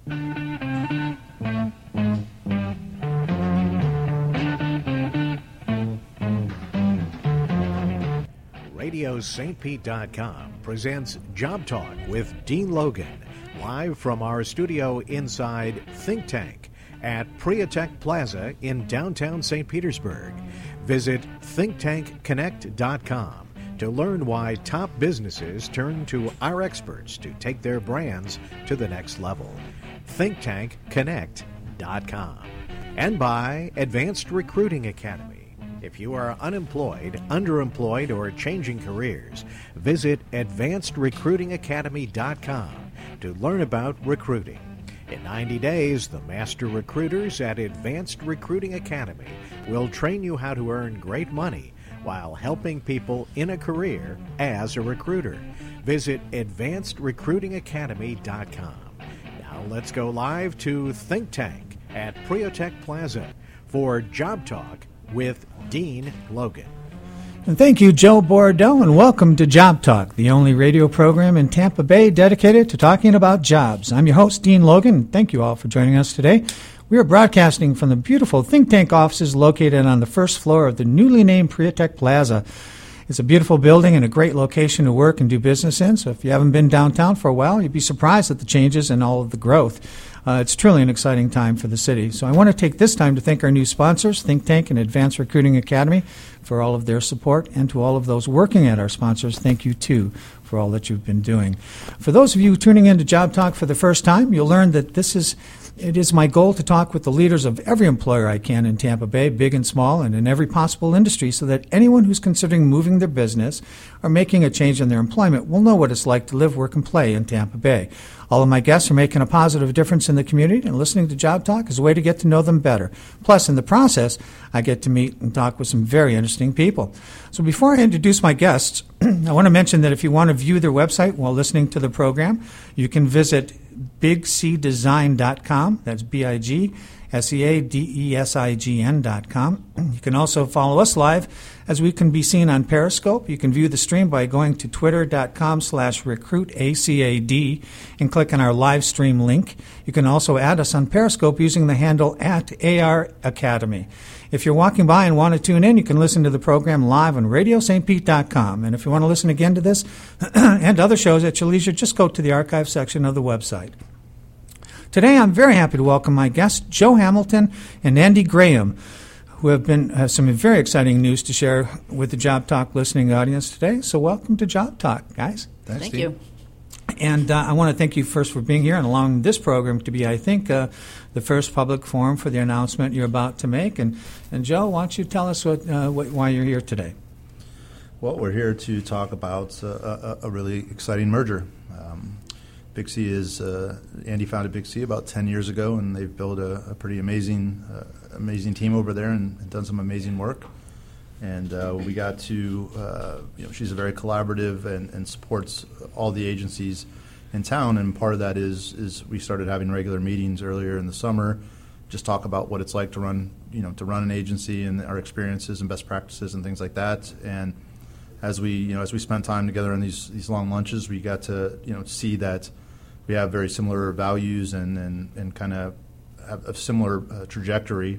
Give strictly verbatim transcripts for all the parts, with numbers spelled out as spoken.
radio St Pete dot com presents Job Talk with Dean Logan, live from our studio inside Think Tank at Priatech Plaza in downtown Saint Petersburg. Visit think tank connect dot com to learn why top businesses turn to our experts to take their brands to the next level. think tank connect dot com. And by Advanced Recruiting Academy. If you are unemployed, underemployed, or changing careers, visit advanced recruiting academy dot com to learn about recruiting. In ninety days, the master recruiters at Advanced Recruiting Academy will train you how to earn great money while helping people in a career as a recruiter. Visit advanced recruiting academy dot com. Now let's go live to Think Tank at Priatech Plaza for Job Talk with Dean Logan. And thank you, Joe Bordeaux, and welcome to Job Talk, the only radio program in Tampa Bay dedicated to talking about jobs. I'm your host, Dean Logan, and thank you all for joining us today. We are broadcasting from the beautiful Think Tank offices located on the first floor of the newly named Priatech Plaza. It's a beautiful building and a great location to work and do business in, so if you haven't been downtown for a while, you'd be surprised at the changes and all of the growth. Uh, it's truly an exciting time for the city. So I want to take this time to thank our new sponsors, Think Tank and Advanced Recruiting Academy, for all of their support, and to all of those working at our sponsors, thank you too for all that you've been doing. For those of you tuning in to Job Talk for the first time, you'll learn that this is It is my goal to talk with the leaders of every employer I can in Tampa Bay, big and small, and in every possible industry, so that anyone who's considering moving their business or making a change in their employment will know what it's like to live, work, and play in Tampa Bay. All of my guests are making a positive difference in the community, and listening to Job Talk is a way to get to know them better. Plus, in the process, I get to meet and talk with some very interesting people. So before I introduce my guests, I want to mention that if you want to view their website while listening to the program, you can visit big c design dot com. That's B I G S E A D E S I G N dot com. You can also follow us live as we can be seen on Periscope. You can view the stream by going to twitter dot com slash recruit A C A D and click on our live stream link. You can also add us on Periscope using the handle at A R Academy. If you're walking by and want to tune in, you can listen to the program live on radio St Pete dot com. And if you want to listen again to this and other shows at your leisure, just go to the archive section of the website. Today, I'm very happy to welcome my guests, Joe Hamilton and Andy Graham, who have been have some very exciting news to share with the Job Talk listening audience today. So welcome to Job Talk, guys. Thanks, Thank Steve. you. And uh, I want to thank you first for being here and allowing this program to be, I think, uh, the first public forum for the announcement you're about to make. And, and Joe, why don't you tell us what, uh, what, why you're here today? Well, we're here to talk about uh, a, a really exciting merger. Um, Big C is, uh, Andy founded Big C about ten years ago, and they've built a, a pretty amazing uh, amazing team over there and, and done some amazing work. And uh, we got to, uh, you know, she's a very collaborative and, and supports all the agencies in town. And part of that is is we started having regular meetings earlier in the summer, just talk about what it's like to run, you know, to run an agency and our experiences and best practices and things like that. And as we, you know, as we spent time together on these these long lunches, we got to, you know, see that we have very similar values and and, and kind of have a similar uh, trajectory.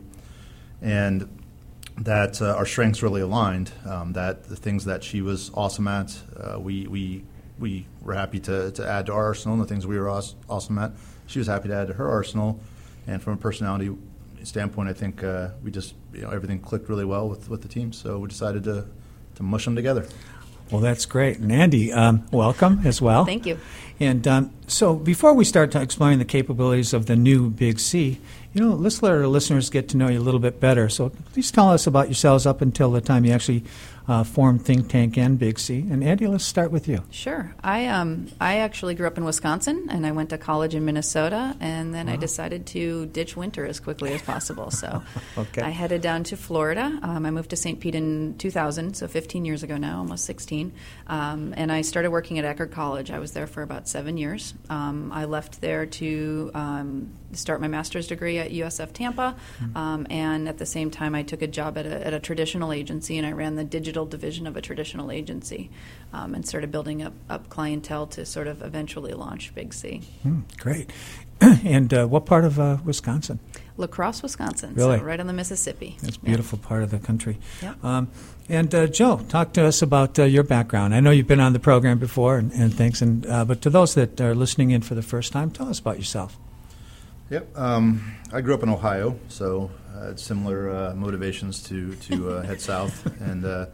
And that uh, our strengths really aligned, um, that the things that she was awesome at, uh, we we we were happy to, to add to our arsenal, and the things we were aw- awesome at, she was happy to add to her arsenal. And from a personality standpoint, I think uh, we just, you know, everything clicked really well with, with the team, so we decided to, to mush them together. Well, that's great. And Andy, um, welcome as well. Thank you. And um, so before we start to exploring the capabilities of the new Big C, you know, let's let our listeners get to know you a little bit better. So please tell us about yourselves up until the time you actually uh, formed Think Tank and Big C. And Andy, let's start with you. Sure. I um I actually grew up in Wisconsin, and I went to college in Minnesota, and then wow. I decided to ditch winter as quickly as possible. So okay. I headed down to Florida. Um, I moved to Saint Pete in two thousand, so fifteen years ago now, almost sixteen. Um, and I started working at Eckerd College. I was there for about seven years. Um, I left there to um, start my master's degree at U S F Tampa, mm-hmm. um, and at the same time, I took a job at a, at a traditional agency, and I ran the digital division of a traditional agency, um, and started building up, up clientele to sort of eventually launch Big C. Mm, great. And uh, what part of uh, Wisconsin? La Crosse, Wisconsin. Really? So right on the Mississippi. It's a beautiful yeah. part of the country. Yeah. Um, and uh, Joe, talk to us about uh, your background. I know you've been on the program before and, and things, and uh, but to those that are listening in for the first time, tell us about yourself. Yep. Um, I grew up in Ohio, so I had similar uh, motivations to, to uh, head south. And uh,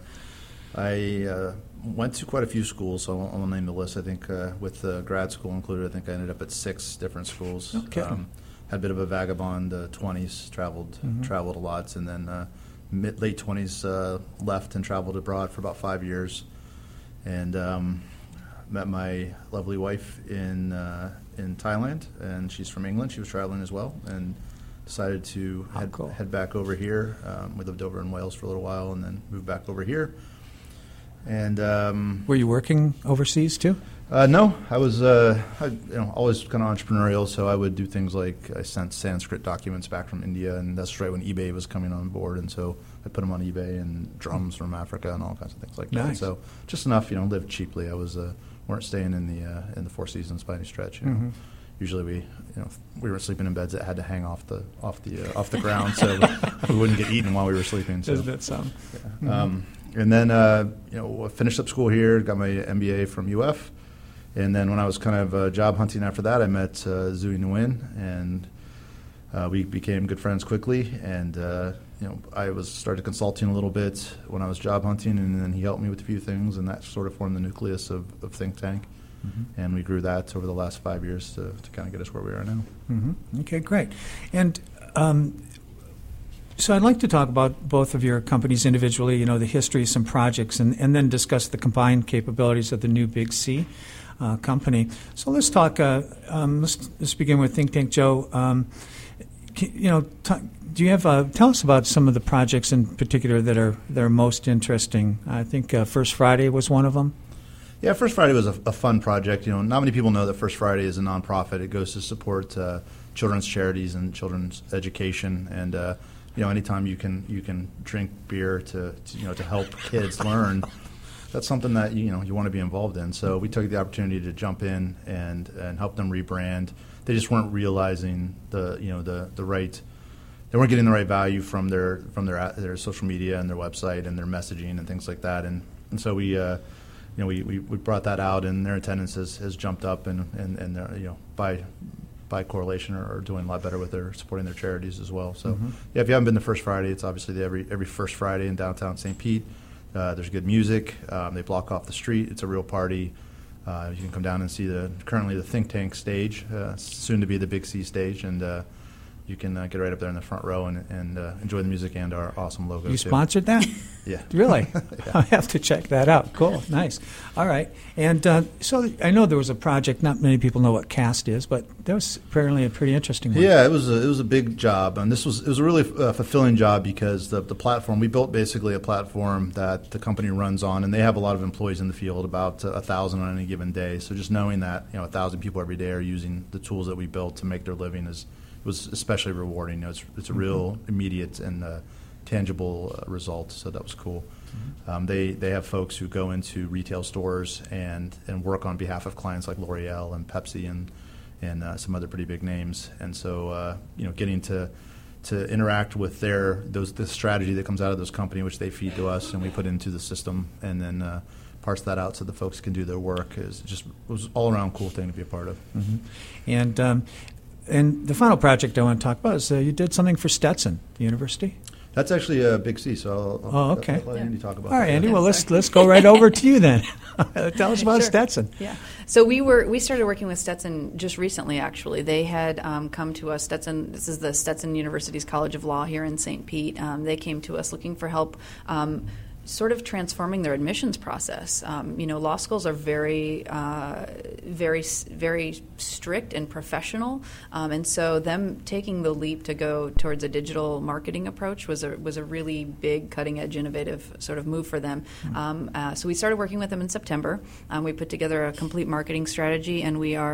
I uh, went to quite a few schools, so I won't, I won't name the list. I think uh, with uh, grad school included, I think I ended up at six different schools. Okay. Um, had a bit of a vagabond uh, twenties, traveled mm-hmm. traveled a lot, and then uh, mid, late twenties uh, left and traveled abroad for about five years. And um, met my lovely wife in uh, in Thailand, and she's from England. She was traveling as well, and decided to oh, head, cool. head back over here. Um, we lived over in Wales for a little while, and then moved back over here. And um, were you working overseas too? Uh, no, I was uh, I, you know always kind of entrepreneurial, so I would do things like I sent Sanskrit documents back from India, and that's right when eBay was coming on board, and so I put them on eBay, and drums from Africa and all kinds of things like nice. that. So just enough, you know, live cheaply. I was uh, weren't staying in the uh, in the Four Seasons by any stretch. You know, mm-hmm. usually we you know we were sleeping in beds that had to hang off the off the uh, off the ground, so we wouldn't get eaten while we were sleeping. So. Doesn't that sound? Yeah. Mm-hmm. Um, and then uh, you know finished up school here, got my M B A from U F. And then when I was kind of uh, job hunting after that, I met uh, Zui Nguyen, and uh, we became good friends quickly. And uh, you know, I was started consulting a little bit when I was job hunting, and then he helped me with a few things, and that sort of formed the nucleus of, of Think Tank. Mm-hmm. And we grew that over the last five years to, to kind of get us where we are now. Mm-hmm. Okay, great. And um, so I'd like to talk about both of your companies individually, you know, the history, some projects, and, and then discuss the combined capabilities of the new Big C. Uh, company. So let's talk. Uh, um, let's, let's begin with Think Tank. Joe, um, can, you know, t- do you have? Uh, tell us about some of the projects in particular that are that are most interesting. I think uh, First Friday was one of them. Yeah, First Friday was a, a fun project. You know, not many people know that First Friday is a nonprofit. It goes to support uh, children's charities and children's education. And uh, you know, anytime you can you can drink beer to, to you know to help kids learn. That's something that you know you want to be involved in. So we took the opportunity to jump in and, and help them rebrand. They just weren't realizing the you know the, the right. They weren't getting the right value from their from their their social media and their website and their messaging and things like that. And and so we uh, you know we, we, we brought that out, and their attendance has, has jumped up, and and, and they're, you know by by correlation are, are doing a lot better with their supporting their charities as well. So mm-hmm. yeah, if you haven't been to First Friday, it's obviously the every every first Friday in downtown Saint Pete. Uh, there's good music. Um, they block off the street. It's a real party. Uh, you can come down and see the currently the Think Tank stage, uh, soon to be the Big C stage, and uh, you can uh, get right up there in the front row and, and uh, enjoy the music and our awesome logo. You too. Sponsored that? Yeah. Really? Yeah. I have to check that out. Cool. Nice. All right. And uh, so I know there was a project. Not many people know what CAST is, but that was apparently a pretty interesting one. Yeah, it was a, it was a big job, and this was it was a really uh, fulfilling job because the the platform we built basically a platform that the company runs on, and they have a lot of employees in the field, about uh, a thousand on any given day. So just knowing that you know a thousand people every day are using the tools that we built to make their living is was especially rewarding. You know, it's it's a real mm-hmm. immediate and uh, tangible uh, result. So that was cool. Mm-hmm. Um, they they have folks who go into retail stores and, and work on behalf of clients like L'Oreal and Pepsi and and uh, some other pretty big names. And so uh, you know, getting to to interact with their those the strategy that comes out of those companies, which they feed to us and we put into the system, and then uh, parse that out so the folks can do their work, is just it was all around cool thing to be a part of. Mm-hmm. And um, and the final project I want to talk about is uh, you did something for Stetson, the university. That's actually a Big C, so I'll, I'll, oh, okay. I'll let yeah. Andy talk about All right, that. Andy, Yeah, well, sorry. let's let's go right over to you then. Tell us about Sure. Stetson. Yeah. So we were we started working with Stetson just recently. Actually, they had um, come to us. Stetson. This is the Stetson University's College of Law here in Saint Pete. Um, they came to us looking for help. Um, sort of transforming their admissions process. Um, you know, law schools are very, uh, very, very strict and professional, um, and so them taking the leap to go towards a digital marketing approach was a was a really big, cutting edge, innovative sort of move for them. Mm-hmm. Um, uh, so we started working with them in September. Um, we put together a complete marketing strategy, and we are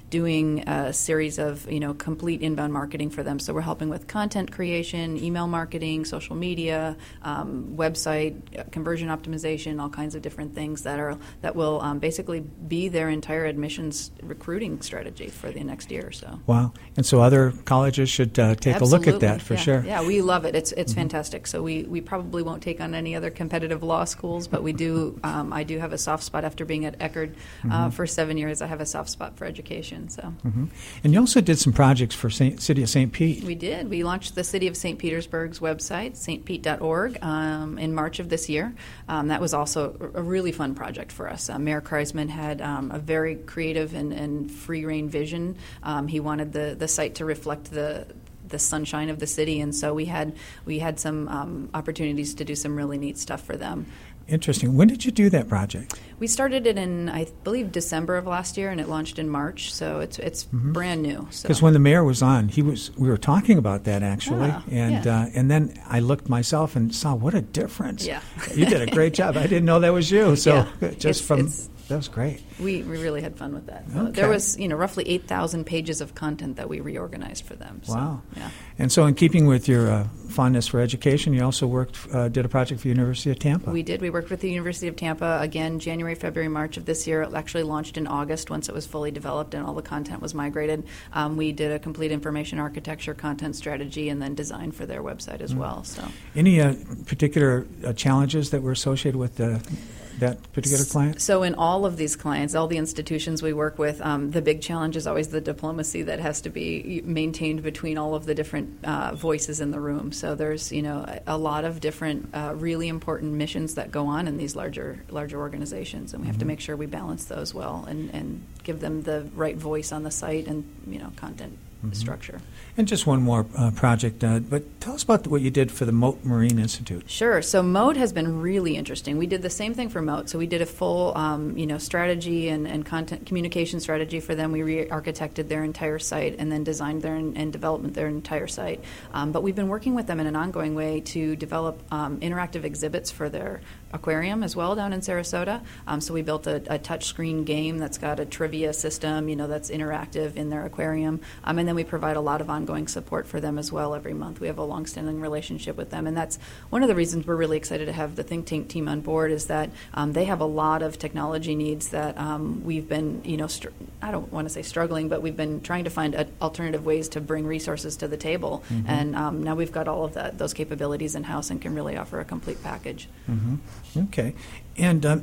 doing a series of, you know, complete inbound marketing for them. So we're helping with content creation, email marketing, social media, um, website, uh, conversion optimization, all kinds of different things that are that will um, basically be their entire admissions recruiting strategy for the next year or so. Wow. And so other colleges should uh, take Absolutely. a look at that for yeah. sure. Yeah, we love it. It's it's mm-hmm. fantastic. So we, we probably won't take on any other competitive law schools, but we do. Um, I do have a soft spot after being at Eckerd uh, mm-hmm. for seven years. I have a soft spot for education. So. Mm-hmm. And you also did some projects for Saint, City of Saint Pete. We did. We launched the City of Saint Petersburg's website, s t pete dot org, um, in March of this year. Um, that was also a really fun project for us. Uh, Mayor Kreisman had um, a very creative and, and free-rein vision. Um, he wanted the, the site to reflect the the sunshine of the city, and so we had we had some um, opportunities to do some really neat stuff for them. Interesting. When did you do that project? We started it in, I believe, December of last year, and it launched in March. So it's it's mm-hmm. brand new. Because so. when the mayor was on, he was we were talking about that actually, oh, and yeah. uh, and then I looked myself and saw what a difference. Yeah, you did a great job. I didn't know that was you. So yeah. just it's, from it's, that was great. We we really had fun with that. So okay. There was you know roughly eight thousand pages of content that we reorganized for them. So, wow. Yeah. And so in keeping with your uh, fondness for education, you also worked uh, did a project for the University of Tampa. We did. We worked with the University of Tampa again, January, February, March of this year. It actually launched in August once it was fully developed and all the content was migrated. Um, we did a complete information architecture, content strategy, and then design for their website as mm. well. So, any uh, particular uh, challenges that were associated with uh, that particular client? So in all of these clients, all the institutions we work with, um, the big challenge is always the diplomacy that has to be maintained between all of the different uh, voices in the room. So there's, you know, a, a lot of different uh, really important missions that go on in these larger larger organizations, and we have mm-hmm. to make sure we balance those well and, and give them the right voice on the site and, you know, content mm-hmm. structure. And just one more uh, project, uh, but tell us about what you did for the Moat Marine Institute. Sure. So Moat has been really interesting. We did the same thing for Moat. So we did a full, um, you know, strategy and, and content communication strategy for them. We re-architected their entire site and then designed their and, and developed their entire site. Um, but we've been working with them in an ongoing way to develop um, interactive exhibits for their aquarium as well down in Sarasota. Um, so we built a, a touchscreen game that's got a trivia system, you know, that's interactive in their aquarium. Um, and then we provide a lot of ongoing support for them as well every month. We have a long-standing relationship with them, and that's one of the reasons we're really excited to have the Think Tank team on board is that um, they have a lot of technology needs that um, we've been, you know, str- I don't want to say struggling, but we've been trying to find a, alternative ways to bring resources to the table, mm-hmm. and um, now we've got all of that, those capabilities in-house and can really offer a complete package. Mm-hmm. Okay. And um,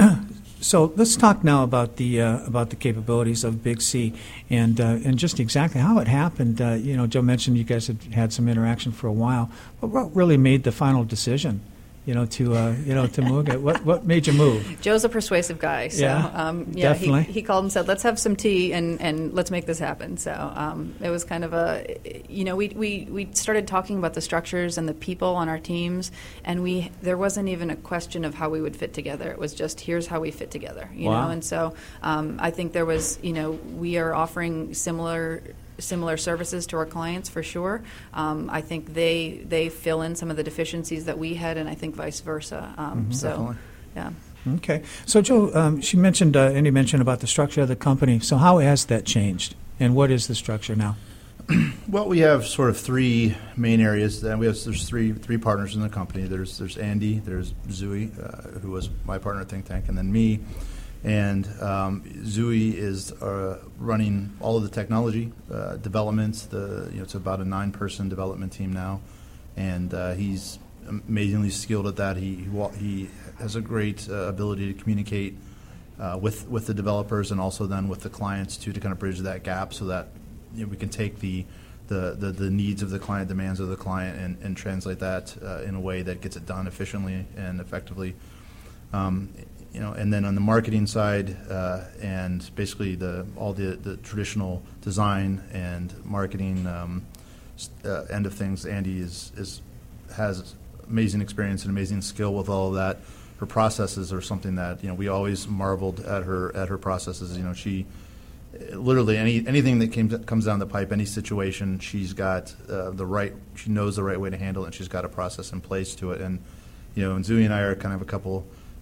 so let's talk now about the uh, about the capabilities of Big C and uh, and just exactly how it happened. Uh, you know, Joe mentioned you guys had had some interaction for a while, but what really made the final decision? You know, to uh, you know to move it. What what made you move? Joe's a persuasive guy, so yeah, um, yeah definitely. He, he called and said, "Let's have some tea and, and let's make this happen." So um, it was kind of a, you know, we, we we started talking about the structures and the people on our teams, and we there wasn't even a question of how we would fit together. It was just here's how we fit together, you wow. know. And so um, I think there was, you know, we are offering similar. similar services to our clients for sure. Um, I think they they fill in some of the deficiencies that we had, and I think vice versa. Um, mm-hmm, so, definitely. yeah. Okay. So, Joe, um, she mentioned, uh, Andy mentioned about the structure of the company. So how has that changed, and what is the structure now? Well, we have sort of three main areas. And we have there's three three partners in the company. There's there's Andy, there's Zooey, uh, who was my partner at Think Tank, and then me. And um, Zooey is uh, running all of the technology uh, developments. The you know it's about a nine-person development team now, and uh, he's amazingly skilled at that. He he, wa- he has a great uh, ability to communicate uh, with with the developers and also then with the clients too, to kind of bridge that gap so that you know, we can take the the, the the needs of the client, demands of the client, and, and translate that uh, in a way that gets it done efficiently and effectively. Um, You know, and then on the marketing side, uh, and basically the all the, the traditional design and marketing um, uh, end of things, Andy is is has amazing experience and amazing skill with all of that. Her processes are something that you know we always marveled at her at her processes. You know, she literally any anything that came comes down the pipe, any situation, she's got uh, the right. She knows the right way to handle it, and she's got a process in place to it. And you know, and Zooey and I are kind of a couple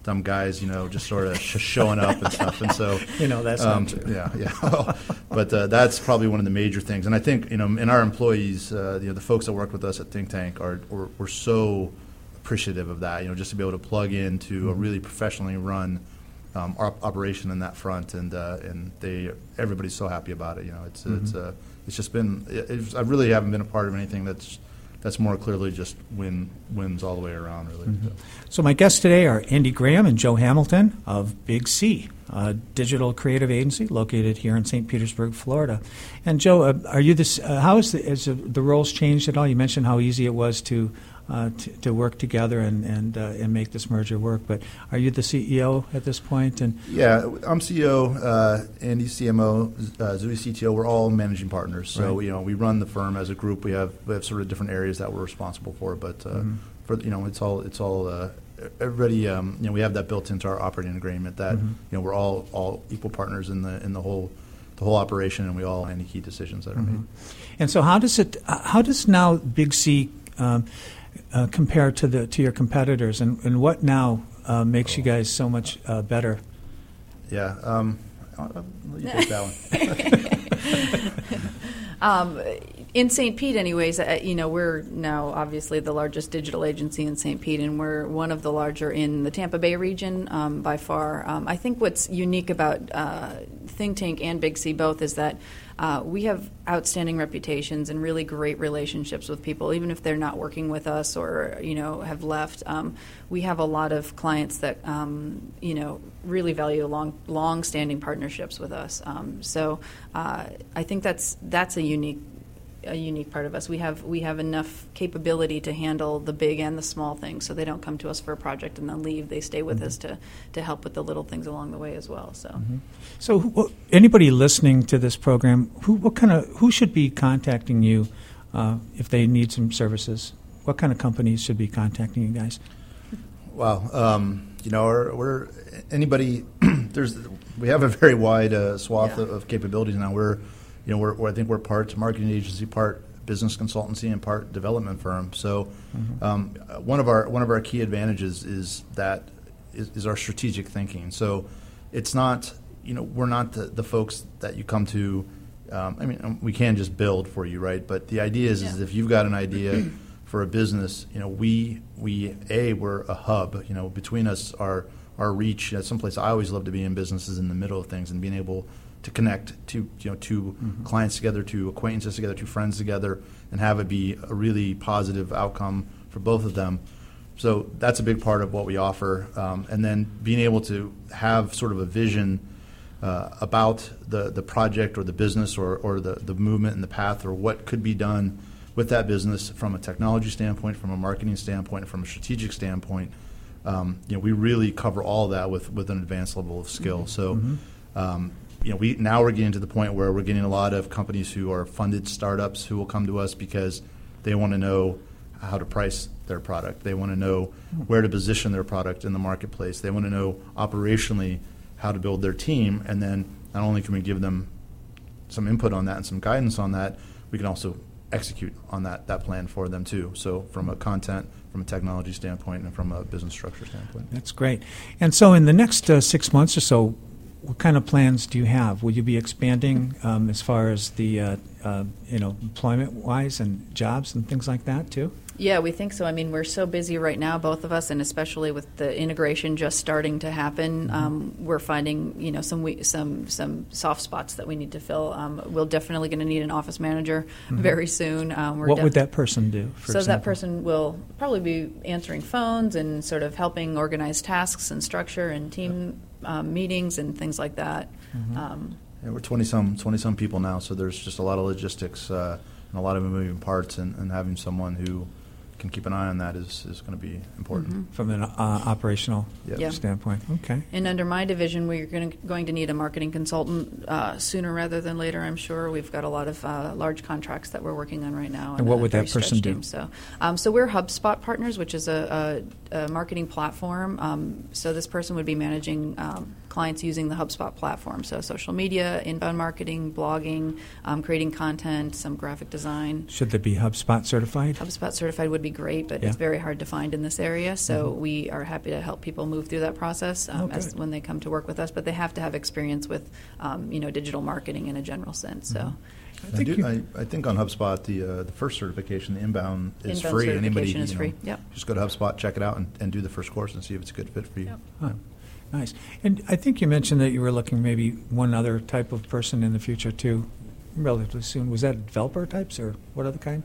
dumb guys, you know, just sort of sh- showing up and stuff. And so, you know, that's um, not true. Yeah, yeah. But uh, that's probably one of the major things. And I think, you know, in our employees, uh, you know, the folks that work with us at Think Tank are we're, we're so appreciative of that. You know, just to be able to plug into mm-hmm. a really professionally run um, op- operation in that front, and uh, and they everybody's so happy about it. You know, it's mm-hmm. it's uh, it's just been. It, it's, I really haven't been a part of anything that's. That's more clearly just win wins all the way around, really. Mm-hmm. So my guests today are Andy Graham and Joe Hamilton of Big C, a digital creative agency located here in Saint Petersburg, Florida. And Joe, uh, are you this? Uh, how is the, has the roles changed at all? You mentioned how easy it was to uh, to, to work together and and uh, and make this merger work. But are you the C E O at this point? And yeah, I'm C E O, uh, Andy C M O, uh, Zooey C T O. We're all managing partners. So right. you know, we run the firm as a group. We have we have sort of different areas that we're responsible for. But uh, mm-hmm. for you know, it's all it's all uh, everybody. Um, you know, we have that built into our operating agreement that mm-hmm. you know we're all all equal partners in the in the whole. the whole operation, and we all any key decisions that are mm-hmm. made. And so, how does it? How does now Big C um, uh, compare to the to your competitors, and, and what now uh, makes oh. you guys so much uh, better? Yeah, um, I'll, I'll let you take that one. um, in Saint Pete, anyways, uh, you know, we're now obviously the largest digital agency in Saint Pete, and we're one of the larger in the Tampa Bay region um, by far. Um, I think what's unique about uh, Think Tank and Big C both is that uh, we have outstanding reputations and really great relationships with people, even if they're not working with us or, you know, have left. Um, we have a lot of clients that, um, you know, really value long, long-standing partnerships with us. Um, so uh, I think that's that's a unique a unique part of us. We have we have enough capability to handle the big and the small things, so they don't come to us for a project and then leave. They stay with mm-hmm. us to, to help with the little things along the way as well. So, mm-hmm. so who, anybody listening to this program, who what kind of who should be contacting you uh, if they need some services? What kind of companies should be contacting you guys? Well, um, you know, we're, we're anybody. There's we have a very wide uh, swath yeah. of, of capabilities now. We're You know, we're, we're, I think we're part marketing agency, part business consultancy, and part development firm. So, mm-hmm. um, one of our one of our key advantages is that is, is our strategic thinking. So, it's not you know we're not the, the folks that you come to. Um, I mean, we can just build for you, right? But the idea is, yeah. is if you've got an idea for a business, you know, we we a we're a hub. You know, between us, our our reach. At some place I always love to be in businesses in the middle of things and being able to connect to you know two mm-hmm. clients together, two acquaintances together, two friends together, and have it be a really positive outcome for both of them. So that's a big part of what we offer. Um, and then being able to have sort of a vision uh, about the, the project or the business or, or the, the movement and the path or what could be done with that business from a technology standpoint, from a marketing standpoint, from a strategic standpoint. Um, you know, we really cover all of that with, with an advanced level of skill. Mm-hmm. So. Mm-hmm. Um, You know, we now we're getting to the point where we're getting a lot of companies who are funded startups who will come to us because they want to know how to price their product. They want to know where to position their product in the marketplace. They want to know operationally how to build their team. And then not only can we give them some input on that and some guidance on that, we can also execute on that, that plan for them too. So from a content, from a technology standpoint, and from a business structure standpoint. That's great. And so in the next uh, six months or so, what kind of plans do you have? Will you be expanding um, as far as the uh, uh, you know employment-wise and jobs and things like that too? Yeah, we think so. I mean, we're so busy right now, both of us, and especially with the integration just starting to happen. Mm-hmm. Um, we're finding you know some we, some some soft spots that we need to fill. Um, we're definitely going to need an office manager mm-hmm. very soon. Um, we're what def- would that person do? For so example? That person will probably be answering phones and sort of helping organize tasks and structure and team um, meetings and things like that. Mm-hmm. Um, yeah, we're twenty some twenty some people now, so there's just a lot of logistics uh, and a lot of moving parts, and, and having someone who can keep an eye on that is, is going to be important. Mm-hmm. From an uh, operational yep. yeah. standpoint. Okay. And under my division, we're going to, going to need a marketing consultant uh, sooner rather than later, I'm sure. We've got a lot of uh, large contracts that we're working on right now. And what would that person do? Team. So, um, so we're HubSpot partners, which is a, a, a marketing platform. Um, so this person would be managing um, clients using the HubSpot platform. So social media, inbound marketing, blogging, um, creating content, some graphic design. Should they be HubSpot certified? HubSpot certified would be great, but Yeah. it's very hard to find in this area. So Mm-hmm. we are happy to help people move through that process um, Oh, as, good. when they come to work with us. But they have to have experience with, um, you know, digital marketing in a general sense. So. I I, think do, you- I, I think on HubSpot, the uh, the first certification, the inbound, is Inbound free. Anybody, certification is you know, free. Yep. just go to HubSpot, check it out, and, and do the first course and see if it's a good fit for you. Yep. Oh, nice. And I think you mentioned that you were looking maybe one other type of person in the future too, relatively soon. Was that developer types or what other kind?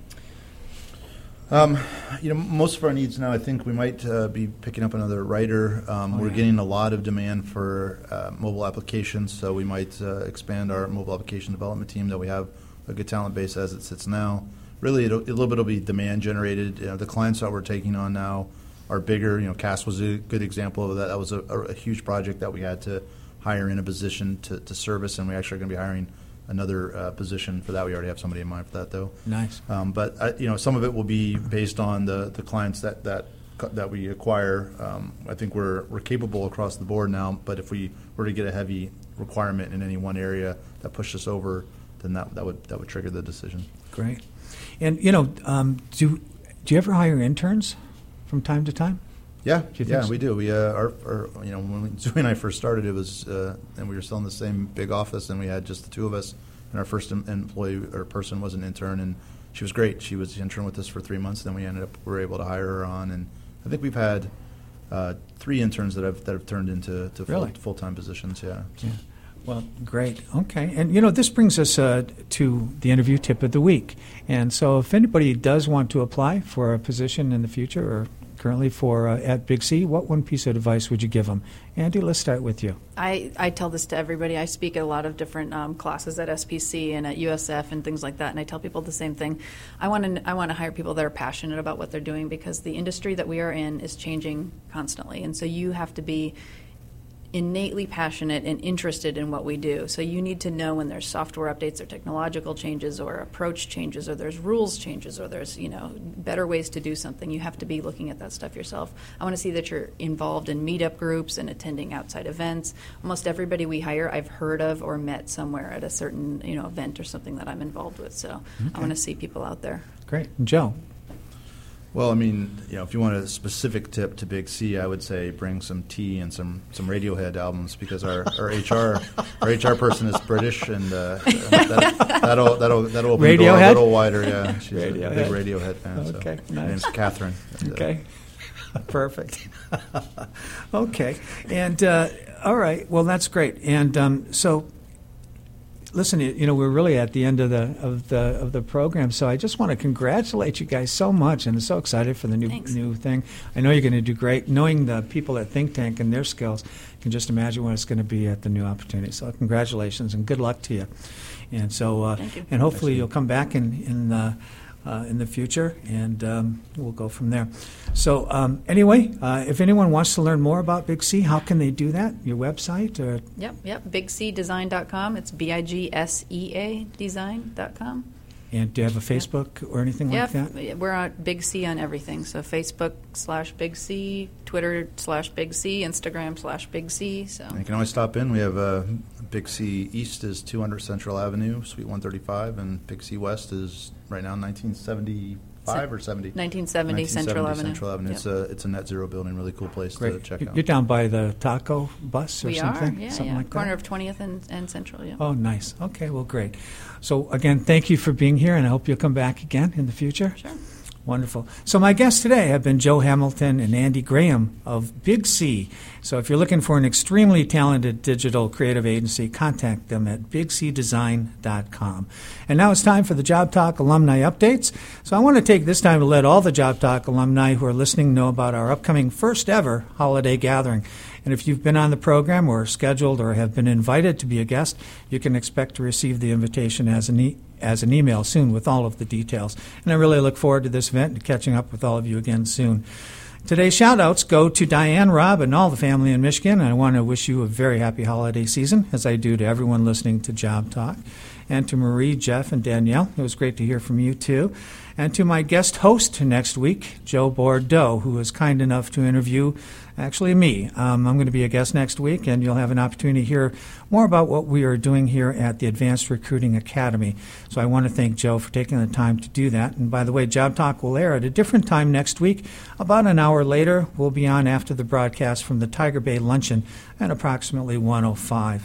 Um, you know, most of our needs now, I think we might uh, be picking up another writer. Um, Oh, we're yeah. getting a lot of demand for uh, mobile applications, so we might uh, expand our mobile application development team that we have a good talent base as it sits now. Really, it'll, a little bit will be demand generated. You know, the clients that we're taking on now are bigger. You know, Cass was a good example of that. That was a, a, a huge project that we had to hire in a position to, to service, and we actually are going to be hiring another uh, position for that. We already have somebody in mind for that, though. Nice. Um, but uh, you know, some of it will be based on the, the clients that that that we acquire. Um, I think we're we're capable across the board now. But if we were to get a heavy requirement in any one area that pushed us over, then that that would that would trigger the decision. Great. And, you know, um, do do you ever hire interns from time to time? Yeah, Do you think yeah, so? we do. We uh, our, our you know when we, Zoe and I first started, it was uh, and we were still in the same big office, and we had just the two of us. And our first em- employee or person was an intern, and she was great. She was an intern with us for three months. Then we ended up we were able to hire her on, and I think we've had uh, three interns that have that have turned into to full, Really? full time positions. Yeah. Yeah. Well, great. Okay. And, you know, this brings us uh, to the interview tip of the week. And so if anybody does want to apply for a position in the future or currently for uh, at Big C, what one piece of advice would you give them? Andy, let's start with you. I, I tell this to everybody. I speak at a lot of different um, classes at S P C and at U S F and things like that, and I tell people the same thing. I want to I want to hire people that are passionate about what they're doing, because the industry that we are in is changing constantly, and so you have to be innately passionate and interested in what we do. So you need to know when there's software updates or technological changes or approach changes or there's rules changes or there's, you know, better ways to do something. You have to be looking at that stuff yourself. I want to see that you're involved in meetup groups and attending outside events. Almost everybody we hire I've heard of or met somewhere at a certain, you know, event or something that I'm involved with. So I want to see people out there. Great. And Joe? Well, I mean, you know, if you want a specific tip to Big C, I would say bring some tea and some, some Radiohead albums, because our, our H R our H R person is British, and uh, that, that'll that'll that'll open the door a Radiohead? little wider. Yeah, she's a Radiohead. big Radiohead fan. Okay, so. nice. Her name's Catherine. And, uh, Okay. Perfect. Okay. And, uh, all right. Well, that's great. And um, so, listen, you you know, we're really at the end of the of the of the program, so I just want to congratulate you guys so much, and I'm so excited for the new Thanks. new thing. I know you're going to do great. Knowing the people at Think Tank and their skills, I can just imagine what it's going to be at the new opportunity. So, congratulations and good luck to you. And so, uh, Thank you. and hopefully you'll come back in in. Uh, Uh, in the future, and um, we'll go from there. So um, anyway, uh, if anyone wants to learn more about Big C, how can they do that? Your website? Or? Yep, yep. big c design dot com. It's B I G S E A design dot com. And do you have a Facebook or anything Yeah, like that? f- we're on Big C on everything. So Facebook slash Big C, Twitter slash Big C, Instagram slash Big C. So You can always stop in. We have uh, Big C East is two hundred Central Avenue, Suite one thirty-five, and Big C West is right now nineteen seventy-five or seventy. nineteen seventy Central Avenue. Central Avenue. Yep. It's a it's a net zero building. Really cool place to Great. check You- out. You're down by the taco bus or We something? are, yeah, something yeah. like Corner that? of twentieth and, and Central, yeah. Oh, nice. Okay, well, great. So again, thank you for being here, and I hope you'll come back again in the future. Sure. Wonderful. So my guests today have been Joe Hamilton and Andy Graham of Big C. So if you're looking for an extremely talented digital creative agency, contact them at big c design dot com. And now it's time for the Job Talk alumni updates. So I want to take this time to let all the Job Talk alumni who are listening know about our upcoming first ever holiday gathering. And if you've been on the program or scheduled or have been invited to be a guest, you can expect to receive the invitation as an e- as an email soon with all of the details. And I really look forward to this event and catching up with all of you again soon. Today's shout-outs go to Diane, Rob, and all the family in Michigan. And I want to wish you a very happy holiday season, as I do to everyone listening to Job Talk. and to Marie, Jeff, and Danielle. It was great to hear from you, too. And to my guest host next week, Joe Bordeaux, who was kind enough to interview actually me. Um, I'm going to be a guest next week, and you'll have an opportunity to hear more about what we are doing here at the Advanced Recruiting Academy. So I want to thank Joe for taking the time to do that. And by the way, Job Talk will air at a different time next week. About an hour later, we'll be on after the broadcast from the Tiger Bay Luncheon at approximately one oh five.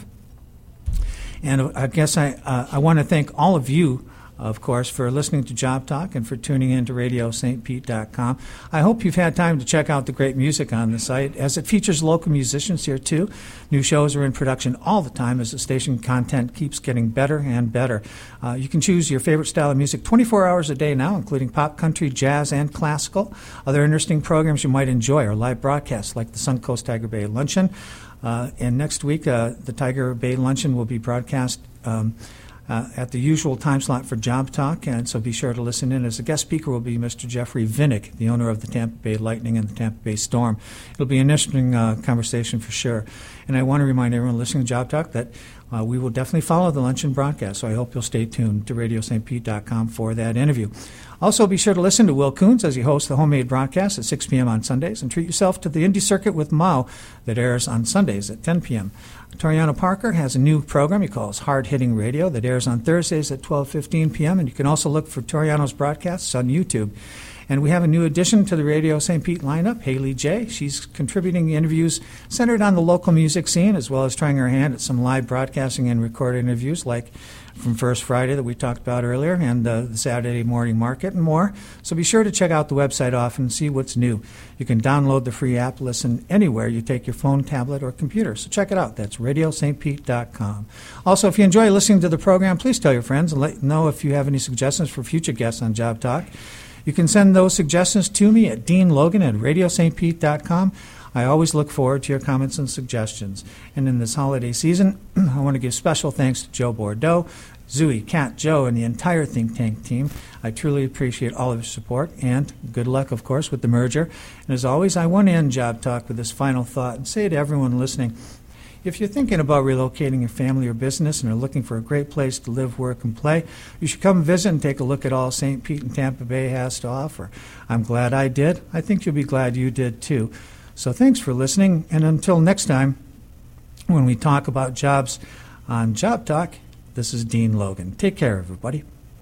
And I guess I, uh, I want to thank all of you, of course, for listening to Job Talk and for tuning in to radio st pete dot com. I hope you've had time to check out the great music on the site, as it features local musicians here, too. New shows are in production all the time as the station content keeps getting better and better. Uh, you can choose your favorite style of music twenty-four hours a day now, including pop, country, jazz, and classical. Other interesting programs you might enjoy are live broadcasts like the Suncoast Tiger Bay Luncheon. Uh, and next week, uh, the Tiger Bay Luncheon will be broadcast um, Uh, at the usual time slot for Job Talk, and so be sure to listen in. As a guest speaker will be Mister Jeffrey Vinnick, the owner of the Tampa Bay Lightning and the Tampa Bay Storm. It'll be an interesting uh, conversation for sure. And I want to remind everyone listening to Job Talk that uh, we will definitely follow the luncheon broadcast, so I hope you'll stay tuned to radio st pete dot com for that interview. Also, be sure to listen to Will Coons as he hosts the homemade broadcast at six p.m. on Sundays, and treat yourself to the Indie Circuit with Mao that airs on Sundays at ten p.m. Toriano Parker has a new program he calls Hard Hitting Radio that airs on Thursdays at twelve fifteen p.m., and you can also look for Toriano's broadcasts on YouTube. And we have a new addition to the Radio Saint Pete lineup, Haley J. She's contributing interviews centered on the local music scene, as well as trying her hand at some live broadcasting and recorded interviews like from First Friday that we talked about earlier, and uh, the Saturday morning market and more. So be sure to check out the website often and see what's new. You can download the free app, listen anywhere you take your phone, tablet, or computer. So check it out. That's radio st pete dot com. Also, if you enjoy listening to the program, please tell your friends and let know if you have any suggestions for future guests on Job Talk. You can send those suggestions to me at dean logan at radio st pete dot com. I always look forward to your comments and suggestions. And in this holiday season, I want to give special thanks to Joe Bordeaux, Zooey, Kat, Joe, and the entire Think Tank team. I truly appreciate all of your support, and good luck, of course, with the merger. And as always, I want to end Job Talk with this final thought and say to everyone listening, if you're thinking about relocating your family or business and are looking for a great place to live, work, and play, you should come visit and take a look at all Saint Pete and Tampa Bay has to offer. I'm glad I did. I think you'll be glad you did, too. So thanks for listening, and until next time, when we talk about jobs on Job Talk, this is Dean Logan. Take care, everybody.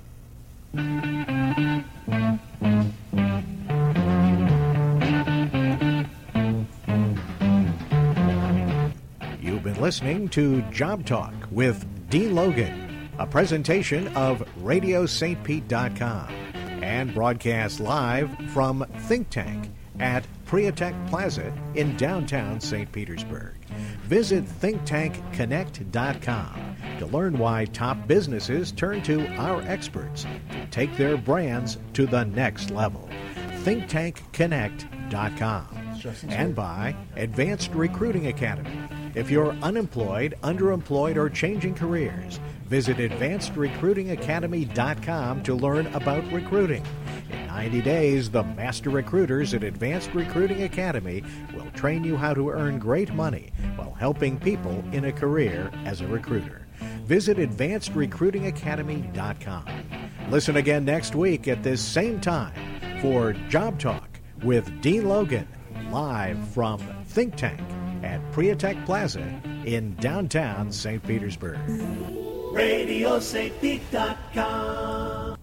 You've been listening to Job Talk with Dean Logan, a presentation of radio st pete dot com and broadcast live from Think Tank at Priatech Plaza in downtown Saint Petersburg. Visit think tank connect dot com to learn why top businesses turn to our experts to take their brands to the next level. think tank connect dot com. And by Advanced Recruiting Academy. If you're unemployed, underemployed, or changing careers, visit advanced recruiting academy dot com to learn about recruiting. In ninety days, the master recruiters at Advanced Recruiting Academy will train you how to earn great money while helping people in a career as a recruiter. Visit advanced recruiting academy dot com. Listen again next week at this same time for Job Talk with Dean Logan, live from Think Tank at Priatech Plaza in downtown Saint Petersburg. radio st pete dot com